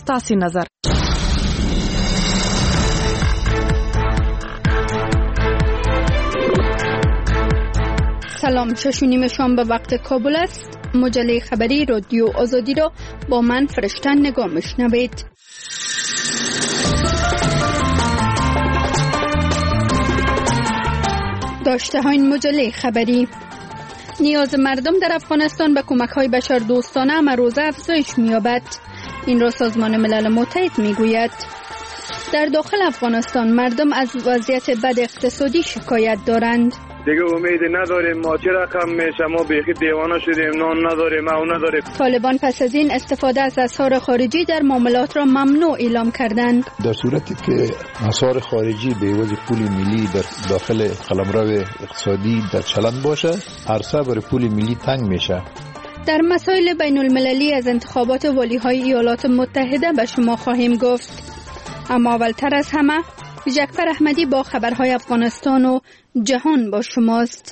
ستاسې نظر. سلام، 6:30 شام به وقت کابل است. مجله خبری رادیو آزادی را با من فرشته نگاه میشنوید. داشته های این مجله خبری: نیاز مردم در افغانستان به کمک های بشردوستانه امروزه افزایش می‌یابد. این را سازمان ملل متحد میگوید. در داخل افغانستان مردم از وضعیت بد اقتصادی شکایت دارند. دیگه امید نداریم، ما چه رقم میشه، ما بیخی دیوانه شدیم، نان نداریم، او نداریم. طالبان پس از این استفاده از اسعار خارجی در معاملات را ممنوع اعلام کردند. در صورتی که اسعار خارجی به عوض پول ملی در داخل قلمرو اقتصادی در چلن باشه، عرصه برای پول ملی تنگ میشه. در مسائل بین المللی از انتخابات والی‌های ایالات متحده به شما خواهیم گفت. اما اولتر از همه جعفر احمدی با خبرهای افغانستان و جهان با شماست.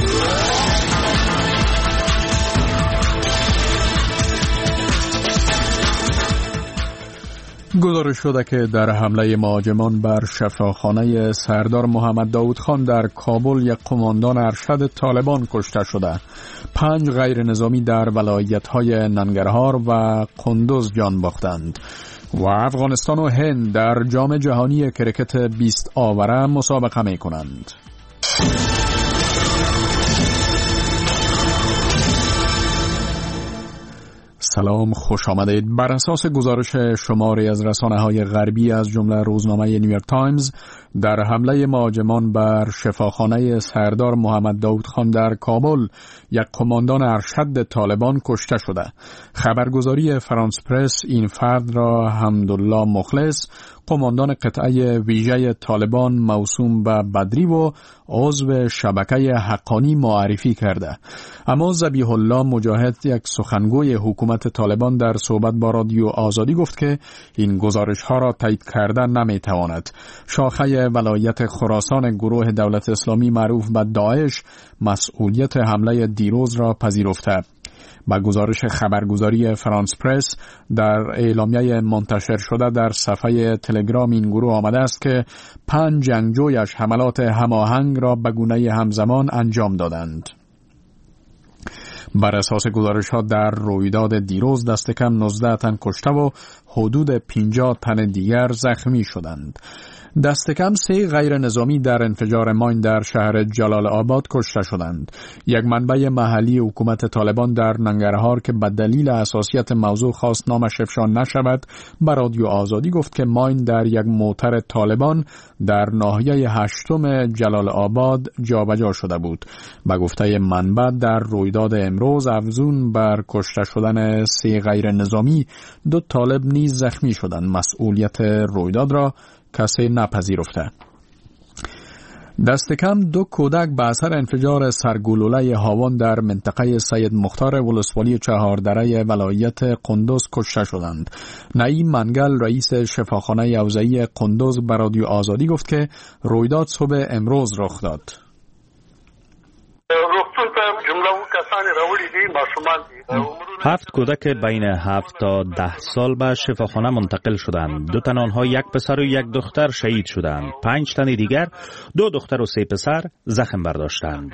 گزارش شده که در حمله مهاجمان بر شفاخانه سردار محمد داود خان در کابل یک قماندان ارشد طالبان کشته شده. 5 غیر نظامی در ولایت‌های ننگرهار و قندوز جان باختند. و افغانستان و هند در جام جهانی کرکت 20 آوره مسابقه می کنند. سلام، خوش آمدید. بر اساس گزارش شماری از رسانه‌های غربی از جمله روزنامه نیویورک تایمز، در حمله مهاجمان بر شفاخانه سردار محمد داود خان در کابل یک قماندان ارشد طالبان کشته شده. خبرگزاری فرانس پرس این فرد را حمدالله مخلص، قماندان قطعه ویژه طالبان موسوم به بدری و عضو شبکه حقانی معرفی کرده. اما ذبیح الله مجاهد، یک سخنگوی حکومت طالبان، در صحبت با رادیو آزادی گفت که این گزارش ها را تایید کردن نمیتواند. شاخه ولایت خراسان گروه دولت اسلامی معروف به داعش مسئولیت حمله دیروز را پذیرفته. با گزارش خبرگزاری فرانس پرس در اعلامیه منتشر شده در صفحه تلگرام این گروه آمده است که 5 جنگجویش حملات هماهنگ را به گونه همزمان انجام دادند. بر اساس گزارش ها در رویداد دیروز دست کم 19 تن کشته و حدود 50 تن دیگر زخمی شدند. دست کم 3 غیر نظامی در انفجار ماین در شهر جلال آباد کشته شدند. یک منبع محلی حکومت طالبان در ننگرهار که به دلیل حساسیت موضوع خواست نامش افشا نشود، به رادیو آزادی گفت که ماین در یک موتر طالبان در ناحیه 8 جلال آباد جابجا شده بود. به گفته منبع در رویداد امروز افزون بر کشته شدن 3 غیر نظامی 2 طالب نیز زخمی شدند. مسئولیت رویداد را کسی نپذیرفته. دست کم 2 کودک به اثر انفجار سرگلوله هاون در منطقه سید مختار ولسوالی چهاردره ولایت قندوز کشته شدند. نعیم منگل، رئیس شفاخانه حوزه‌ای قندوز، به رادیو آزادی گفت که رویداد صبح امروز رخ داد. روغتون ته جمله و کسانی راوړي دي، ماشومان دي. 7 کودک بین 7 تا 10 سال به شفاخانه منتقل شدند. 2 تن آنها، یک پسر و یک دختر، شهید شدند. 5 تن دیگر، 2 دختر و 3 پسر، زخم برداشتند.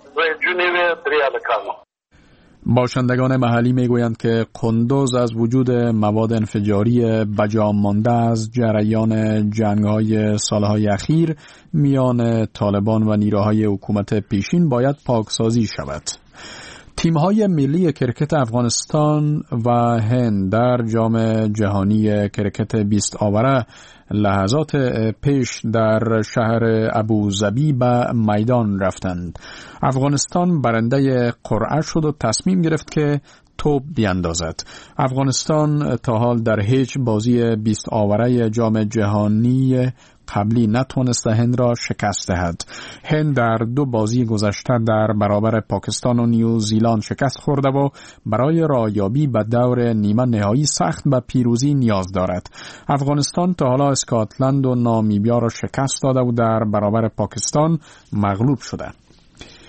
باشندگان محلی میگویند که قندوز از وجود مواد انفجاری بجا مانده از جریان جنگ‌های سالهای اخیر میان طالبان و نیروهای حکومت پیشین باید پاکسازی شود. تیم‌های ملی کرکت افغانستان و هند در جام جهانی کرکت 20 آوره لحظات پیش در شهر ابوظبی به میدان رفتند. افغانستان برنده قرعه شد و تصمیم گرفت که توپ بیاندازد. افغانستان تا حال در هیچ بازی 20 آوره جام جهانی قبلی نتوانسته هند را شکست دهد. هند در 2 بازی گذشته در برابر پاکستان و نیوزیلند شکست خورده و برای رایابی به دور نیمه نهایی سخت به پیروزی نیاز دارد. افغانستان تا حالا اسکاتلند و نامیبیا را شکست داده و در برابر پاکستان مغلوب شده.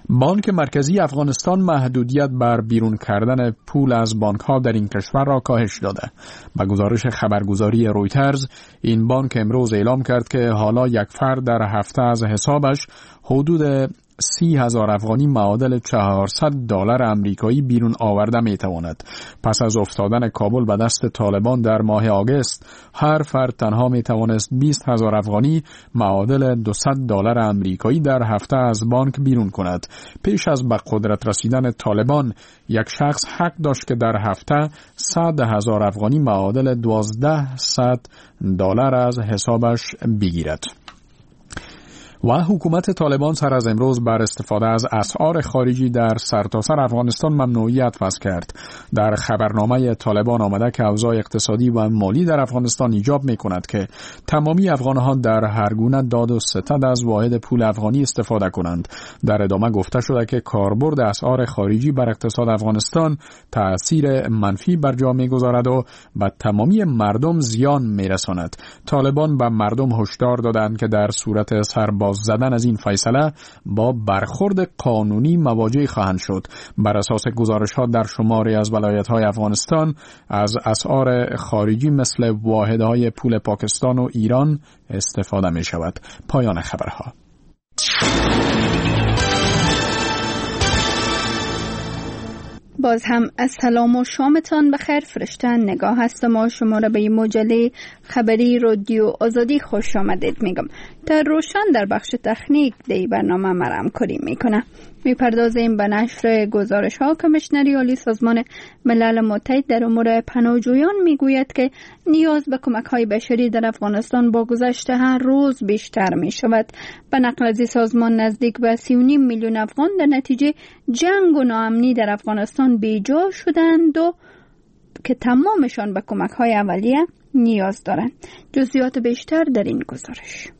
بانک مرکزی افغانستان محدودیت بر بیرون کردن پول از بانک‌ها در این کشور را کاهش داده. با گزارش خبرگزاری رویترز، این بانک امروز اعلام کرد که حالا یک فرد در هفته از حسابش حدود 30,000 افغانی معادل $400 امریکایی بیرون آورده می تواند. پس از افتادن کابل به دست طالبان در ماه آگوست، هر فرد تنها می توانست 20,000 افغانی معادل $200 امریکایی در هفته از بانک بیرون کند. پیش از به قدرت رسیدن طالبان، یک شخص حق داشت که در هفته 100,000 افغانی معادل $1200 از حسابش بگیرد. و حکومت طالبان سر از امروز بر استفاده از اسعار خارجی در سرتاسر افغانستان ممنوعیت وضع کرد. در خبرنامه طالبان آمده که اوضاع اقتصادی و مالی در افغانستان ایجاب می کند که تمامی افغانها در هر گونه داد و ستد از واحد پول افغانی استفاده کنند. در ادامه گفته شده که کاربرد اسعار خارجی بر اقتصاد افغانستان تأثیر منفی بر جا می‌گذارد و به تمامی مردم زیان می‌رساند. طالبان به مردم هشدار دادند که در صورت سرباز زدن از این فیصله با برخورد قانونی مواجه خواهند شد. بر اساس گزارش‌ها در شماری از ولایت‌های افغانستان از اسعار خارجی مثل واحدهای پول پاکستان و ایران استفاده می‌شود. پایان خبرها. باز هم از سلام و شامتان بخیر. فرشتن نگاه هستم و شما را به این مجله خبری رادیو آزادی خوش آمدید میگم. در روشن در بخش تکنیک دی برنامه مرام کاری میکنه. میپردازیم به نشر گزارش ها. کمیشنری عالی سازمان ملل متحد در امور پناهجویان میگوید که نیاز به کمک های بشری در افغانستان با گذشت هر روز بیشتر می شود. به نقل از سازمان نزدیک به 3.5 میلیون افغان در نتیجه جنگ و ناامنی در افغانستان بیجا شدند و که تمامشان به کمک های اولیه نیاز دارند. جزئیات بیشتر در این گزارش.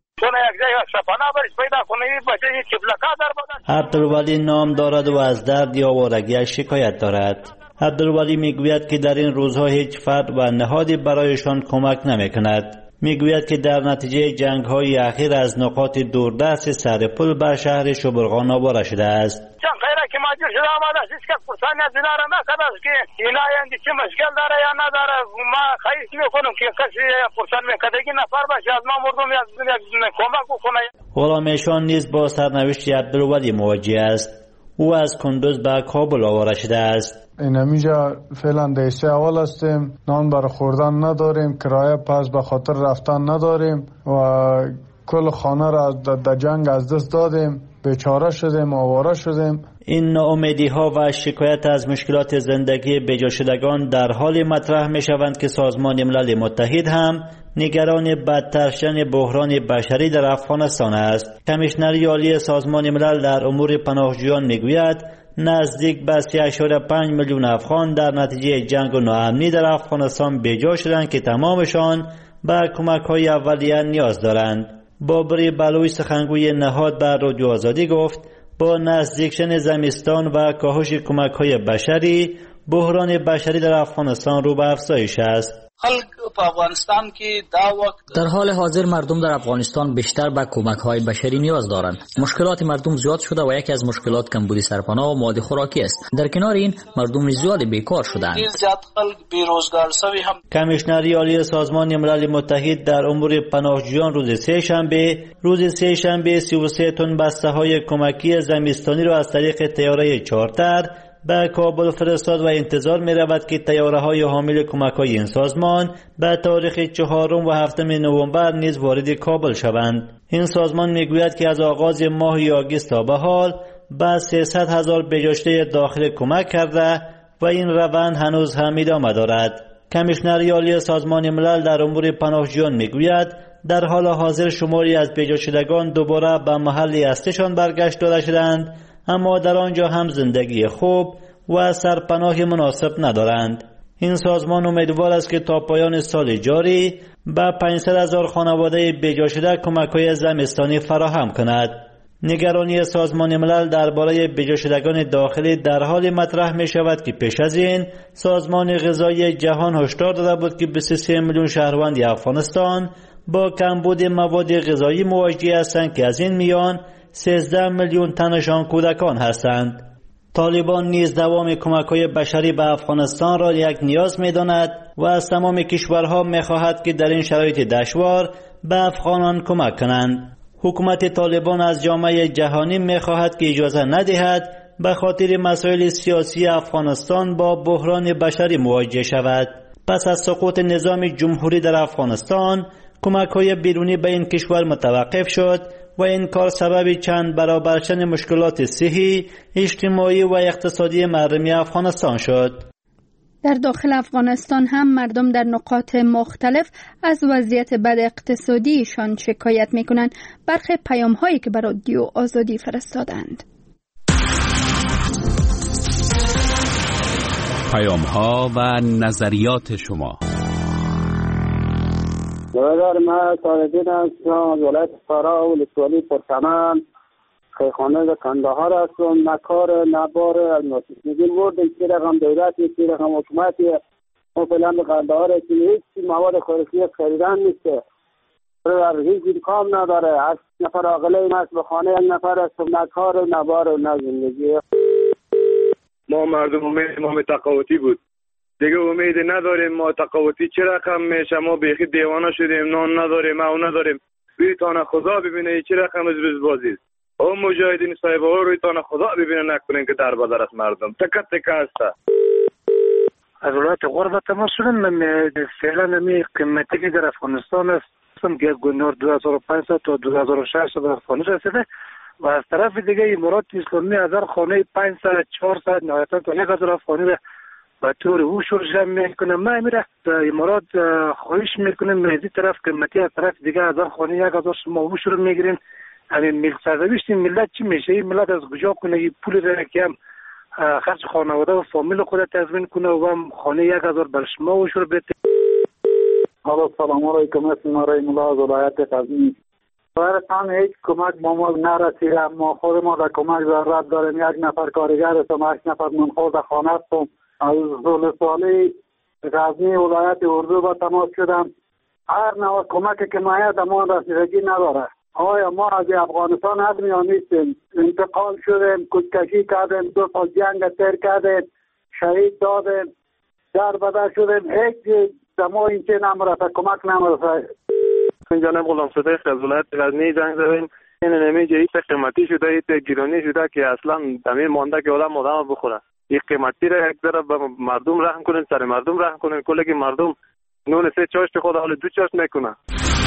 عبدالولی نام دارد و از درد یا آوارگی شکایت دارد. عبدالولی میگوید که در این روزها هیچ فرد و نهادی برایشان کمک نمیکند. میگوید که در نتیجه جنگ‌های اخیر از نقاط دوردست سرپل به شهر شبرغان آواره شده است. جنگ غیره که ماجر شده آمده است که پرسان از اینا را نکرده است که اینا یعنی چه مشکل داره یا نداره. ما خواهش میکنم که کسی پرسان میکردگی نفر باشه از ما مردم یک کمک بکنه. غلامشان نیز با سرنوشت عبدالولی مواجه است. او از کندوز به کابل آواره شده است. این همیجا فعلا دیسه اول هستیم، نان برای خوردن نداریم، کرایه پس به خاطر رفتن نداریم و کل خانه را در جنگ از دست دادیم، بیچاره شدیم، آواره شدیم. این ناامیدی ها و شکایت از مشکلات زندگی بیجا شدگان در حال مطرح می شوند که سازمان ملل متحد هم نگران بدتر شدن بحران بشری در افغانستان است. کمیشنری عالی سازمان ملل در امور پناهجویان می گوید نزدیک به 3.5 میلیون افغان در نتیجه جنگ و ناامنی در افغانستان بیجا شدند که تمامشان به کمک‌های اولیه نیاز دارند. بابری بلوی سخنگوی نهاد بر رادیو آزادی گفت با نزدیک شدن زمستان و کاهش کمک‌های بشری، بحران بشری در افغانستان رو به افزایش است. در حال حاضر مردم در افغانستان بیشتر به کمک‌های بشری نیاز دارند. مشکلات مردم زیاد شده و یکی از مشکلات کمبود سرپناه و مواد خوراکی است. در کنار این مردم زیاد بیکار شدند. کمیشنری عالی سازمان ملل متحد در امور پناهجویان روز سه شنبه 33 تن بسته‌های کمکی زمستانی را از طریق طیاره چارتر به کابل فرستاد و انتظار می رود که طیاره‌های حامل کمک‌های این سازمان به تاریخ 4 و 7 نوامبر نیز وارد کابل شوند. این سازمان می گوید که از آغاز ماه آگوست تا به حال به 300,000 بیجاشته داخل کمک کرده و این روند هنوز هم ادامه دارد. کمیشنری عالی سازمان ملل در امور پناهجویان می گوید در حال حاضر شماری از بیجاشدگان دوباره به محل اصلیشان برگشت داده شدند، اما در آنجا هم زندگی خوب و سرپناه مناسب ندارند. این سازمان امیدوار است که تا پایان سال جاری به 500,000 خانواده بیجا شده کمک‌های زمستانی فراهم کند. نگرانی سازمان ملل درباره بیجا شدگان داخلی در حال مطرح می شود که پیش از این سازمان غذایی جهان هشدار داده بود که 23 میلیون شهروند افغانستان با کمبود مواد غذایی مواجه هستند که از این میان 13 میلیون تنشان کودکان هستند. طالبان نیز دوام کمک‌های بشری به افغانستان را یک نیاز می‌داند و از تمام کشورها می‌خواهد که در این شرایط دشوار به افغانان کمک کنند. حکومت طالبان از جامعه جهانی می‌خواهد که اجازه ندهد به خاطر مسائل سیاسی افغانستان با بحران بشری مواجه شود. پس از سقوط نظام جمهوری در افغانستان، کمک‌های بیرونی به این کشور متوقف شد و این کار سبب چند برابر شدن مشکلات صحی، اجتماعی و اقتصادی مردم افغانستان شد. در داخل افغانستان هم مردم در نقاط مختلف از وضعیت بد اقتصادیشان شکایت می‌کنند. برخی پیام‌هایی که بر رادیو آزادی فرستادند. پیام‌ها و نظریات شما. برادر من طالبین هستم از ولایت فرا و ولسوالی پرچمن خیخانه کندهار هستم. نکار نبار از میگیم بردیم چی رقم دولتی چی رقم حکومتی ما فعلا به کندهار هستیم هیچ مواد خوراکی خریدن نیسته در هیچ امکان نداره. 8 نفر عاقله این هست به خانه 1 نفر هست نکار و نبار و نه زندگی. ما مردم امید ما تقاوتی بود دیگه امید نداریم. ما تقاوتی چه رقم میشه؟ ما بیخی دیوانه شدیم. نان نداریم او نداریم. رویتان خدا ببینه چه رقم از بازی او مجاهدین صاحب ها رویتان خدا ببینه نکنین که در بدر از مردم تکت تکه هست. از ولایت غربت ما شدن من فعلا نمی قیمتی که در افغانستان است که گنور 2500 تا 2600 در افغانستان رسیده و از طرف دیگه امارات اسلامی از هر خانه 500 400 نهایتا تا 1000 افغانی و طور او شرجم میکنه. ما میره امارات خواهش میکنم مهدی طرف قیمتی از طرف دیگه از هر خانه 1000 شما او شروع میگیرین. همین ملت سرزویشت ملت چی میشه؟ این ملت از کجا کنه این پول را که هم خرج خانواده و فامیل خودت تضمین کنه و هم خانه 1000 بر شما و شروع بده. سلام علیکم. اسم رحیم الله از ولایت غزنی. برایتان هیچ کمک با ما نرسیده. ما خود ما در کمک ضرورت داریم. 1 نفر کارگر هستم 8 نفر منخور خانه هستم. از ولسوالی غزنی ولایت اردو با تماس شدم. هر نوع کمکی که مایه دمان رسیدگی نداره. آیا ما از افغانستان آدمی ها نیستیم؟ انتقال شدیم، کشکشی کردیم، 2 سال جنگ تیر کردیم، شهید دادیم، در بدر شدیم. هیچ دما این چه نمرسه، کمک نمرسه. من جانب غلام صدیق از ولایت غزنی زنگ زدیم. این نمیجه ایت قیمتی شده ایت گرانی شده که اصلا تمام مانده که آدم بخوره. این قیمتی را یک ذره به مردم رحم کنین، سر مردم رحم کنین. کلی مردم نون 3 چاشت خود حال 2 چاشت میکنه.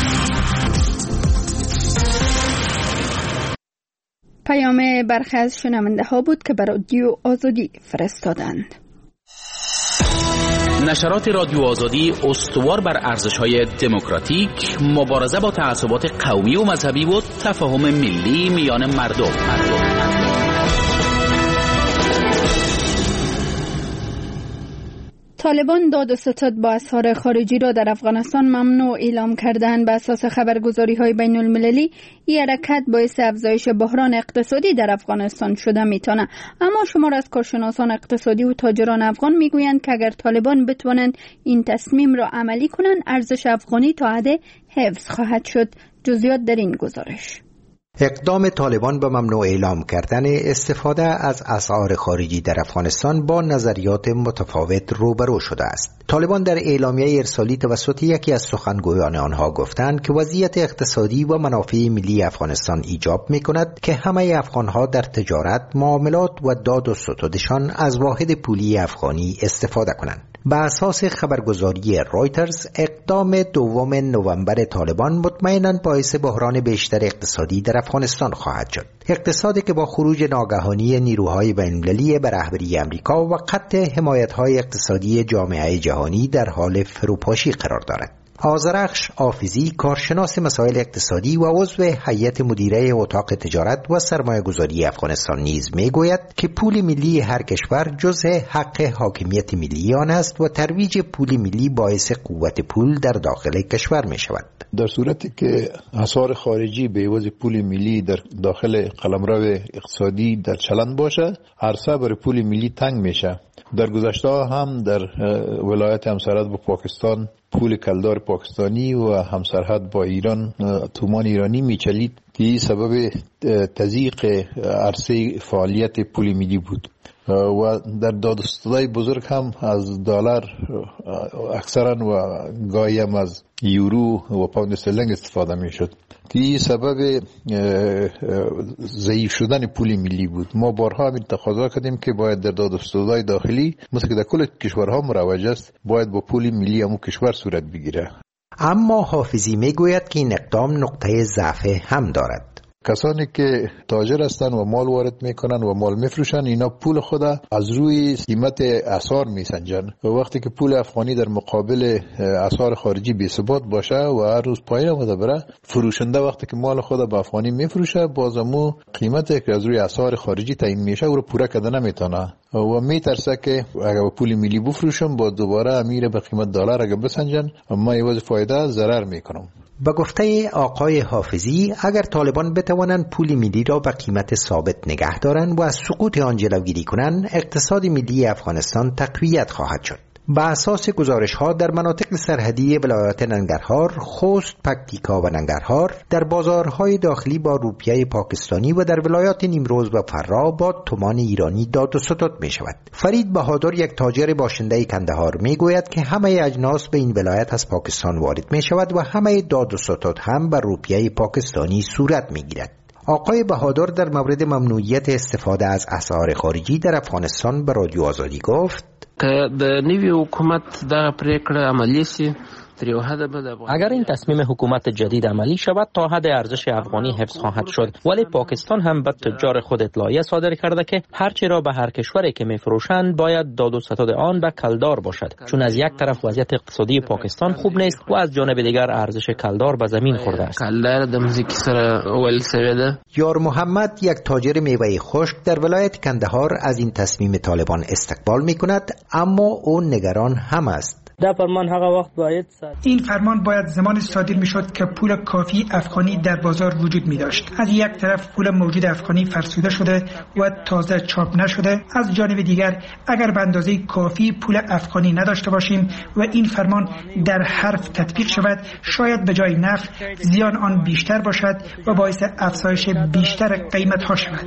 پیام برخی از شنونده ها بود که بر رادیو آزادی فرستادند. نشرات رادیو آزادی استوار بر ارزش‌های دموکراتیک، مبارزه با تعصبات قومی و مذهبی و تفاهم ملی میان مردم. طالبان داد و ستد با اسرار خارجی را در افغانستان ممنوع اعلام کردند. بر اساس خبرگزاری‌های بین‌المللی این حرکت باعث افزایش بحران اقتصادی در افغانستان شده میتونه. اما شمار از کارشناسان اقتصادی و تاجران افغان میگویند که اگر طالبان بتوانند این تصمیم را عملی کنند، ارزش افغانی تا حد حفظ خواهد شد. جزئیات در این گزارش. اقدام طالبان به ممنوع اعلام کردن استفاده از اسعار خارجی در افغانستان با نظریات متفاوت روبرو شده است. طالبان در اعلامیه ارسالی توسط یکی از سخنگویان آنها گفتند که وضعیت اقتصادی و منافع ملی افغانستان ایجاب می‌کند که همه افغان‌ها در تجارت، معاملات و داد و ستدشان از واحد پولی افغانی استفاده کنند. بر اساس خبرگزاری رایترز، اقدام 2 نوامبر طالبان مطمئناً باعث بحران بیشتر اقتصادی در افغانستان خواهد شد. اقتصادی که با خروج ناگهانی نیروهای بین‌المللی به رهبری امریکا و قطع حمایت‌های اقتصادی جامعه جهانی در حال فروپاشی قرار دارد. آذرخش آفیزی، کارشناس مسائل اقتصادی و عضو هیئت مدیره اتاق تجارت و سرمایه‌گذاری افغانستان نیز میگوید که پول ملی هر کشور جزء حق حاکمیت ملی آن است و ترویج پول ملی باعث قوت پول در داخل کشور می شود. در صورتی که اسعار خارجی به عوض پول ملی در داخل قلمرو اقتصادی در چلند باشه، عرصه بر پول ملی تنگ میشه. در گذشته هم در ولایت همسایه با پاکستان پول کلدار پاکستانی و همسرحد با ایران تومان ایرانی میچلید که این سبب تضییق عرصه فعالیت پول ملی بود و در دادستدای بزرگ هم از دلار اکثرا و گاهی هم از یورو و پوند استرلینگ استفاده میشد که این سبب ضعیف شدن پول ملی بود. ما بارها همین تقاضا کردیم که باید در دادستدای داخلی مثل که در کل کشورها مروج است باید با پول ملی همون کشور صورت بگیره. اما حافظی میگوید که این اقدام نقطه ضعف هم دارد. کسانی که تاجر هستن و مال وارد میکنن و مال میفروشن اینا پول خود از روی قیمت اسعار میسنجن و وقتی که پول افغانی در مقابل اسعار خارجی بی ثبات باشه و هر روز پایین آمده بره، فروشنده وقتی که مال خود به افغانی میفروشه بازمو قیمتی که از روی اسعار خارجی تعیین میشه او رو پوره کرده نمیتونه و میترسه که اگر با پول ملی بفروشم با دوباره امیر به قیمت دلار اگر بسنجن ما عوض فایده ضرر میکنم. با گفته آقای حافظی اگر طالبان بتوانند پول ملی را به قیمت ثابت نگه دارند و از سقوط آن جلوگیری کنند، اقتصاد ملی افغانستان تقویت خواهد شد. با اساس گزارش‌ها در مناطق سرحدی ولایات ننگرهار، خوست، پکتیکا و ننگرهار در بازارهای داخلی با روپیه پاکستانی و در ولایات نیمروز و فرا با تومان ایرانی داد و ستد می‌شود. فرید بهادر یک تاجر باشنده کندهار می‌گوید که همه اجناس به این ولایت از پاکستان وارد می‌شود و همه داد و ستد هم بر روپیه پاکستانی صورت می‌گیرد. آقای بهادر در مورد ممنوعیت استفاده از اسعار خارجی در افغانستان به رادیو آزادی گفت که د نوي حکومت دغه پریکړه عملی سي اگر این تصمیم حکومت جدید عملی شود تا حد ارزش افغانی حفظ خواهد شد، ولی پاکستان هم به تجار خود اطلاعیه صادر کرده که هرچی را به هر کشوری که میفروشند باید داد و ستد آن به کلدار باشد، چون از یک طرف وضعیت اقتصادی پاکستان خوب نیست و از جانب دیگر ارزش کلدار به زمین خورده است. کلدار د مزیکی سره ول سوی ده. یار محمد یک تاجر میوه خشک در ولایت کندهار از این تصمیم طالبان استقبال میکند، اما او نگران هم است. این فرمان باید زمان صادر میشد که پول کافی افغانی در بازار وجود می داشت. از یک طرف پول موجود افغانی فرسوده شده و تازه چاپ نشده، از جانب دیگر اگر به اندازه کافی پول افغانی نداشته باشیم و این فرمان در حرف تطبیق شود، شاید به جای نفع زیان آن بیشتر باشد و باعث افزایش بیشتر قیمت ها شود.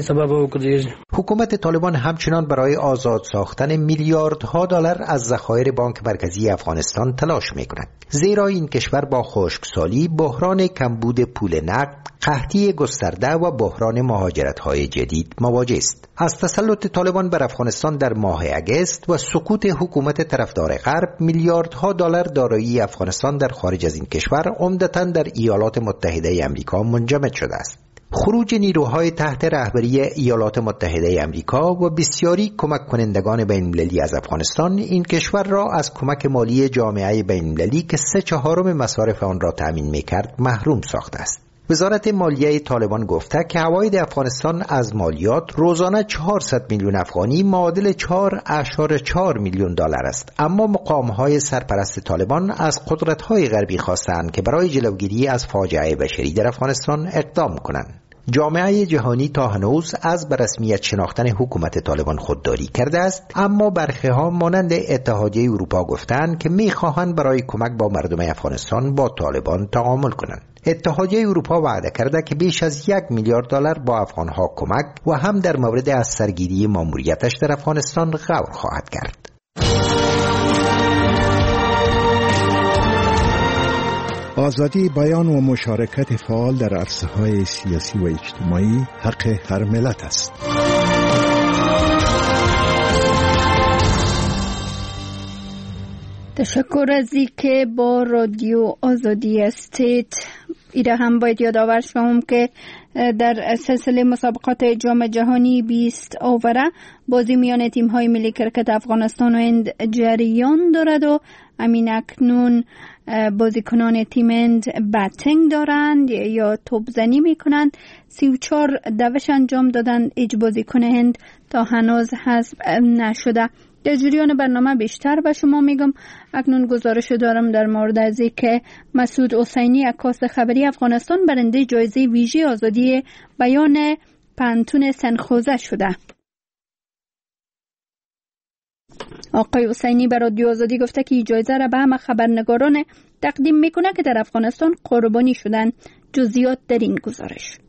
حکومت طالبان همچنان برای آزاد ساختن میلیاردها دلار از ذخایر بانک مرکزی افغانستان تلاش می‌کند، زیرا این کشور با خشکسالی، بحران کمبود پول نقد، قحطی گسترده و بحران مهاجرت‌های جدید مواجه است. از تسلط طالبان بر افغانستان در ماه اگست و سقوط حکومت طرفدار غرب، میلیاردها دلار دارایی افغانستان در خارج از این کشور عمدتاً در ایالات متحده آمریکا منجمد شده است. خروج نیروهای تحت رهبری ایالات متحده آمریکا و بسیاری کمک کنندگان بین‌المللی از افغانستان این کشور را از کمک مالی جامعه بین‌المللی که 3/4 مصارف آن را تأمین می‌کرد محروم ساخته است. وزارت مالیه طالبان گفته که عواید افغانستان از مالیات روزانه 400 میلیون افغانی معادل 4.4 میلیون دلار است، اما مقام‌های سرپرست طالبان از قدرت‌های غربی خواستند که برای جلوگیری از فاجعه بشری در افغانستان اقدام کنند. جامعه جهانی تا هنوز از به رسمیت شناختن حکومت طالبان خودداری کرده است، اما برخی‌ها مانند اتحادیه اروپا گفتند که می‌خواهند برای کمک با مردم افغانستان با طالبان تعامل کنند. اتحادیه اروپا وعده کرده که بیش از 1 میلیارد دلار با افغانها کمک و هم در مورد از سرگیری ماموریتش در افغانستان غور خواهد کرد. آزادی بیان و مشارکت فعال در عرصه‌های سیاسی و اجتماعی حق هر ملت است. تشکر از اینکه با رادیو آزادی هستید. ایره هم باید یادآور شوم که در سلسله مسابقات جام جهانی 20 آوره بازی میان تیم‌های ملی کرکت افغانستان و هند جریان دارد و همین اکنون بازیکنان تیم هند بتینگ دارند یا توپزنی میکنند. 34 دوش انجام دادند، هیچ بازیکن هند تا هنوز حذف نشده. در جریان برنامه بیشتر به شما میگم. اکنون گزارش دارم در مورد از اینکه مسعود حسینی عکاس خبری افغانستان برنده جایزه ویژه آزادی بیان پانتون سنخوزه شده. آقای حسینی به رادیو آزادی گفته که این جایزه را به همه خبرنگاران تقدیم میکنه که در افغانستان قربانی شدن. جزئیات در این گزارش.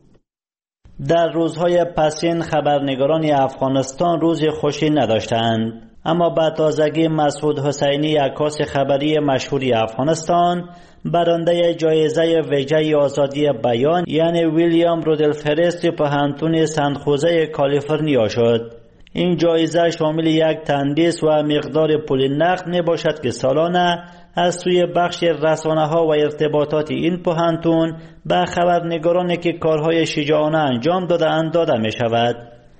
در روزهای پسین خبرنگاران افغانستان روز خوشی نداشتند، اما با تازگی مسعود حسینی، عکاس خبری مشهوری افغانستان، برنده جایزه ویژه آزادی بیان یعنی ویلیام رودولف پوهنتون سنتخوزه کالیفرنیا شد. این جایزه شامل یک تندیس و مقدار پول نقد می باشد که سالانه از سوی بخش رسانه‌ها و ارتباطات این پوهنتون به خبرنگارانی که کارهای شجاعانه انجام داده‌اند داده می شود.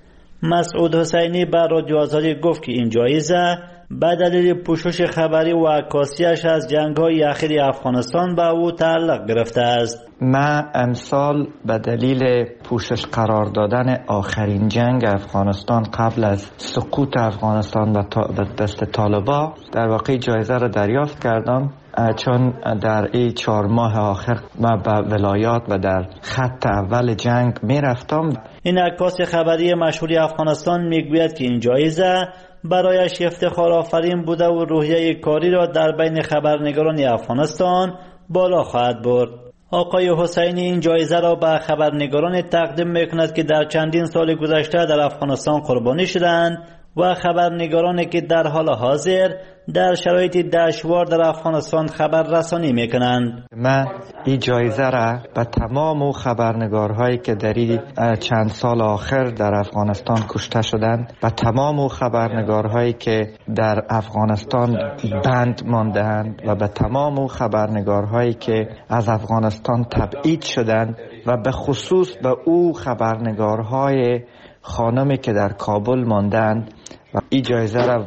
مسعود حسینی به رادیو آزادی گفت که این جایزه به دلیل پوشش خبری و عکاسیش از جنگ‌های اخیر افغانستان به او تعلق گرفته است. من امسال به دلیل پوشش قرار دادن آخرین جنگ افغانستان قبل از سقوط افغانستان به دست طالبان در واقع جایزه را دریافت کردم، چون در این 4 ماه آخر من به ولایات و در خط اول جنگ می رفتم. این عکاس خبری مشهوری افغانستان میگوید که این جایزه برایش افتخار آفرین بوده و روحیه کاری را در بین خبرنگاران افغانستان بالا خواهد برد. آقای حسینی این جایزه را به خبرنگاران تقدیم میکند که در چندین سال گذشته در افغانستان قربانی شدند و خبرنگارانی که در حال حاضر در شرایط دشوار در افغانستان خبر رسانی میکنند. من این جایزه را به تمام خبرنگارهایی که در این چند سال آخر در افغانستان کشته شدند، به تمام خبرنگارهایی که در افغانستان بند مانده‌اند و به تمام خبرنگارهایی که از افغانستان تبعید شدند و به خصوص به او خبرنگارهای خانمی که در کابل ماندند و این جایزه را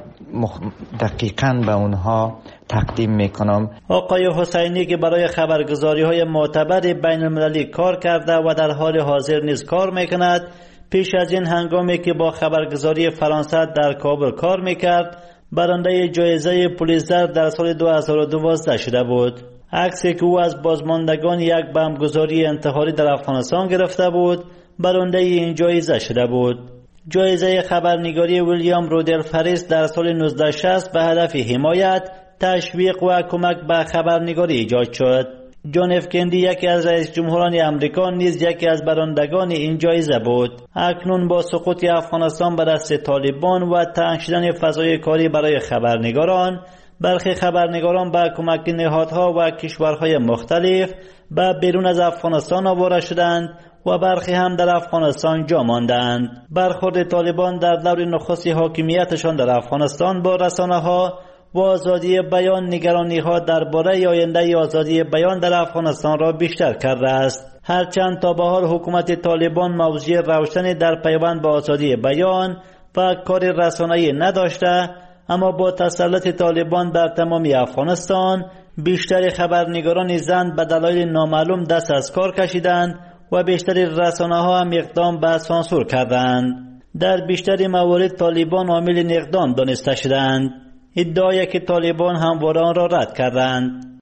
دقیقاً به اونها تقدیم میکنم. آقای حسینی که برای خبرگزاری‌های معتبر بین المللی کار کرده و در حال حاضر نیز کار میکند، پیش از این هنگامی که با خبرگزاری فرانسه در کابل کار میکرد برنده جایزه پولیتزر در سال 2012 شده بود. عکسی که او از بازماندگان یک بمبگذاری انتحاری در افغانستان گرفته بود برنده این جایزه شده بود. جایزه خبرنگاری ویلیام رودولف هریس در سال 1960 به هدف حمایت، تشویق و کمک به خبرنگاری ایجاد شد. جان اف کندی یکی از رئیس جمهوران امریکا نیز یکی از برندگان این جایزه بود. اکنون با سقوط افغانستان به دست طالبان و تنگ شدن فضای کاری برای خبرنگاران، برخی خبرنگاران با کمک نهادها و کشورهای مختلف به بیرون از افغانستان آواره شدند و برخی هم در افغانستان جا ماندند. برخورد طالبان در دور نخست حاکمیتشان در افغانستان با رسانه‌ها و آزادی بیان نگرانی‌ها درباره آینده آزادی بیان در افغانستان را بیشتر کرده است. هرچند تا به حال حکومت طالبان موضوع روشنی در پیوند با آزادی بیان و کار رسانه‌ای نداشته، اما با تسلط طالبان بر تمام افغانستان بیشتر خبرنگاران زن به دلایل نامعلوم دست از کار کشیدند و بیشتر رسانه‌ها هم اقدام به سانسور کردند. در بیشتر موارد طالبان عامل اقدام دانسته شدند. ادعای که طالبان همواره آن را رد کردند.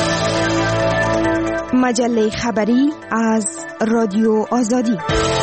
مجله خبری از رادیو آزادی.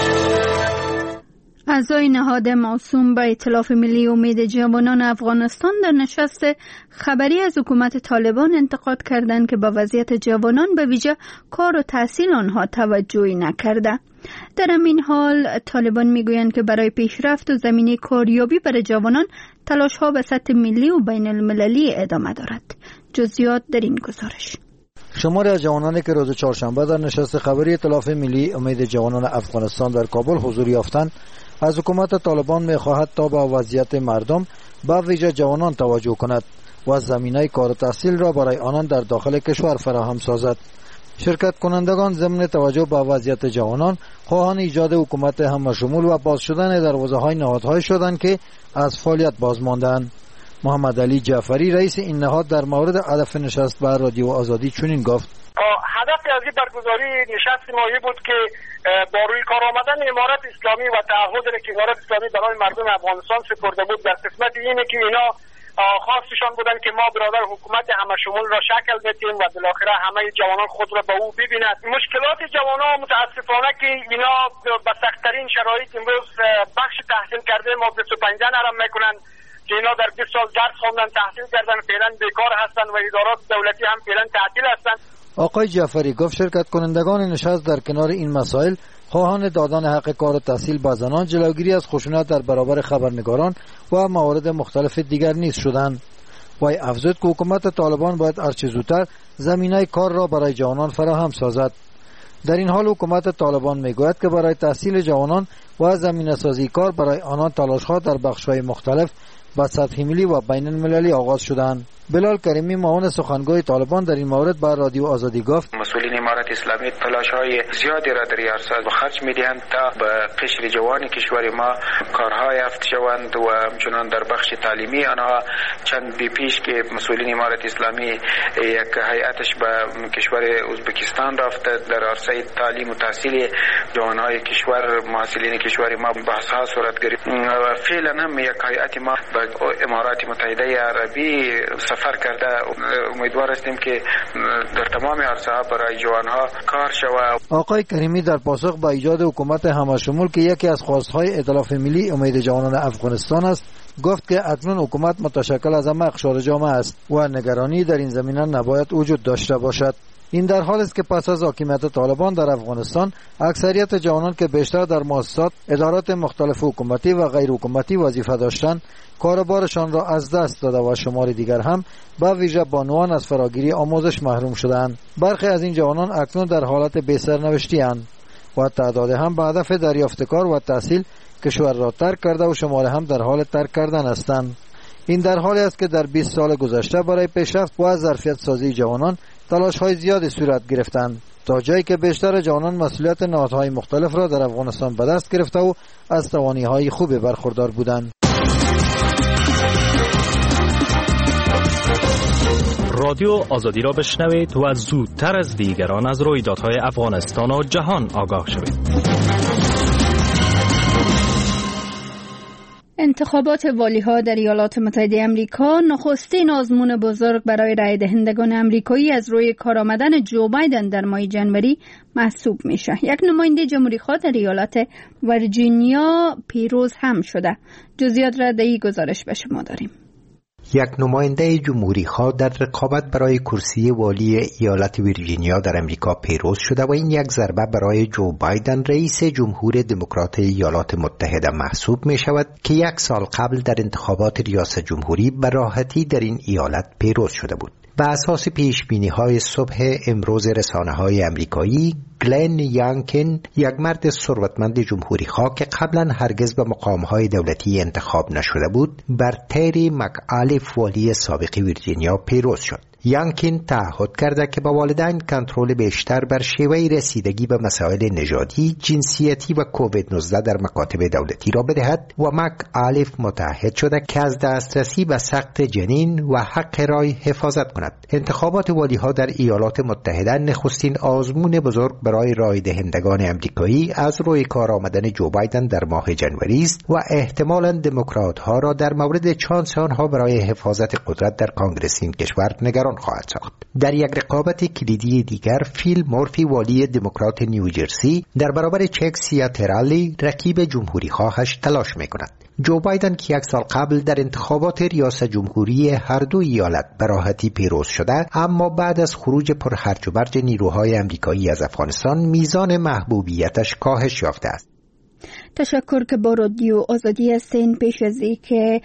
اعضای نهاد موسوم به ائتلاف ملی امید جوانان افغانستان در نشست خبری از حکومت طالبان انتقاد کردند که با وضعیت جوانان به ویژه کار و تحصیل آنها توجهی نکرده. در همین حال طالبان میگویند که برای پیشرفت و زمینه کاریابی برای جوانان تلاش‌ها به سطح ملی و بین المللی ادامه دارد. جزئیات در این گزارش. شماری از جوانانی که روز چهارشنبه در نشست خبری ائتلاف ملی امید جوانان افغانستان در کابل حضور یافتند، از حکومت طالبان می‌خواهد تا به وضعیت مردم به ویژه جوانان توجه کند و زمینه کار و تحصیل را برای آنان در داخل کشور فراهم سازد. شرکت کنندگان ضمن توجه به وضعیت جوانان خواهان ایجاد حکومت همه‌شمول و باز شدن دروازه‌های نهادهای شدند که از فعالیت باز ماندند. محمد علی جعفری رئیس این نهاد در مورد هدف نشست با رادیو آزادی چنین گفت: هدف از این برگزاری نشست ما بود که با روی کار آمدن امارت اسلامی و تعهد که امارت اسلامی برای مردم افغانستان سپرده بود در قسمت اینه که اینا خواستشان بودن که ما برادر حکومت همه شمول را شکل بدیم و بالاخره همه جوانان خود را به او ببیند. مشکلات جوانان متاسفانه که اینا به سخت‌ترین شرایط امروز بخش تحصیل کرده ما 25 نرم میکنن. که اینا در 20 سال درس خوندن، تحصیل کردن، فعلا بیکار هستن و ادارات دولتی هم فعلا تعطیل هستن. آقای جعفری گفت شرکت کنندگان نشست در کنار این مسائل خواهان دادن حق کار و تحصیل به زنان، جلوگیری از خشونت در برابر خبرنگاران و موارد مختلف دیگر نیز شدند. وی افزود که حکومت طالبان باید هرچه زودتر زمینه کار را برای جوانان فراهم سازد. در این حال حکومت طالبان میگوید که برای تحصیل جوانان و زمینه سازی کار برای آنان تلاش‌ها در بخش‌های مختلف به سطح ملی و بین المللی آغاز شدند. بلال کریمی معاون سخنگوی طالبان در این مورد بر رادیو آزادی گفت مسئولین امارت اسلامی تلاش‌های زیادی را در ارشاد و خرج می‌دهند تا به قشر جوان کشور ما کارهای یافت شوند و همچنان در بخش تعلیمی آنها چند بی پیش که مسئولین امارت اسلامی یک هیئتش به کشور ازبکستان رفته در عرصه تعلیم و تحصیل جوانهای کشور، محصلین کشور ما بحث‌ها صورت گرفت. فعلا هم یک هیئت ما به امارات متحده عربی سفر کرده. امیدوار هستیم که در تمام عرصه‌ها برای جوانها کار شود. آقای کریمی در پاسخ به ایجاد حکومت همشمول که یکی از خواست‌های ائتلاف ملی امید جوانان افغانستان است، گفت که اکنون حکومت متشکل از همه اقشار جامعه است و نگرانی در این زمینه نباید وجود داشته باشد. این در حال است که پس از حاکمیت طالبان در افغانستان اکثریت جوانان که بیشتر در مؤسسات، ادارات مختلف حکومتی و غیر حکومتی وظیفه داشتند، کاربارشان را از دست داده و شمار دیگر هم به ویژه بانوان از فراگیری آموزش محروم شدند. برخی از این جوانان اکنون در حالت بی‌سرنوشتی اند و تعداد هم به هدف دریافت کار و تحصیل کشور را ترک کرده و شمار هم در حال ترک کردن هستند. این در حالی است که در 20 سال گذشته برای پیشرفت و ظرفیت سازی جوانان تلاش‌های زیادی صورت گرفتند، تا جایی که بیشتر جوانان مسئولیت نهادهای مختلف را در افغانستان به دست گرفته و از توانایی‌های خوبی برخوردار بودند. رادیو آزادی را بشنوید و زودتر از دیگران از رویدادهای افغانستان و جهان آگاه شوید. انتخابات والی‌ها در ایالات متحده آمریکا نخستین آزمون بزرگ برای رای دهندگان آمریکایی از روی کار آمدن جو بایدن در ماه جنوری محسوب میشه. یک نماینده جمهوری‌خواه در ایالت ویرجینیا پیروز هم شده. جزئیات را در این گزارش به شما داریم. یک نماینده جمهوری‌خواه در رقابت برای کرسی والی ایالت ویرجینیا در امریکا پیروز شده و این یک ضربه برای جو بایدن رئیس جمهور دموکرات ایالات متحده محسوب می شود که 1 سال قبل در انتخابات ریاست جمهوری به راحتی در این ایالت پیروز شده بود. بر اساس پیشبینی‌های صبح امروز رسانه‌های آمریکایی، گلن یانکین، یک مرد ثروتمند جمهوری‌خواه که قبلا هرگز به مقام‌های دولتی انتخاب نشده بود، بر تری مک‌آلیف والی سابق ویرجینیا پیروز شد. یانکین تعهد کرده که با والدین کنترل بیشتر بر شیوه رسیدگی به مسائل نژادی، جنسیتی و کووید 19 در مکاتب دولتی را بدهد و مک‌آلیف متعهد شده که از دسترسی به سقط جنین و حق رای حفاظت کند. انتخابات والی‌ها در ایالات متحده نخستین آزمون بزرگ برای رای دهندگان آمریکایی از روی کار آمدن جو بایدن در ماه جنوری است و احتمالاً دموکرات‌ها را در مورد چانس آنها برای حفاظت قدرت در کانگرس این کشور نگران خواهد ساخت. در یک رقابت کلیدی دیگر، فیل مورفی والی دموکرات نیوجرسی در برابر چک سیاترالی رقیب جمهوری خواهش تلاش می‌کند. جو بایدن که 1 سال قبل در انتخابات ریاست جمهوری هر دو ایالت به راحتی پیروز شده، اما بعد از خروج پرهرج و مرج نیروهای آمریکایی از افغانستان میزان محبوبیتش کاهش یافته است. تشکر که با رادیو آزادی هستین. پیش از این که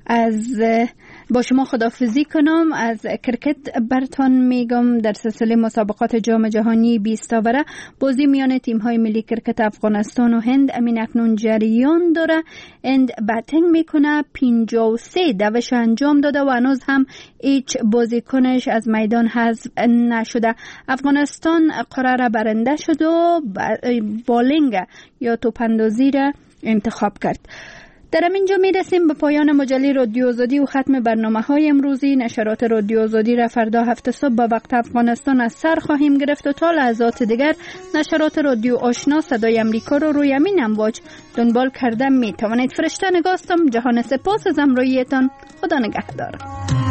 با شما خداحافظی کنم، از کرکت برتان میگم در سلسله مسابقات جام جهانی 20 تاوره بازی میان تیم‌های ملی کرکت افغانستان و هند امین اکنون جریان داره. هند باتینگ میکنه، 53 دوش انجام داده و هنوز هم هیچ بازیکنش از میدان حذف نشده. افغانستان قراره برنده شد و بالینگ یا توپاندازی را انتخاب کرد. در همینجا میرسیم به پایان مجله رادیو آزادی و ختم برنامه‌های امروزی. نشرات رادیو آزادی را فردا 7 صبح به وقت افغانستان از سر خواهیم گرفت و تا لحظات دیگر نشرات رادیو آشنا صدای امریکا رو روی همین امواج دنبال کرده میتوانید. فرشته نگاستم. جهان سپاس از همراهیتان. خدا نگهدار.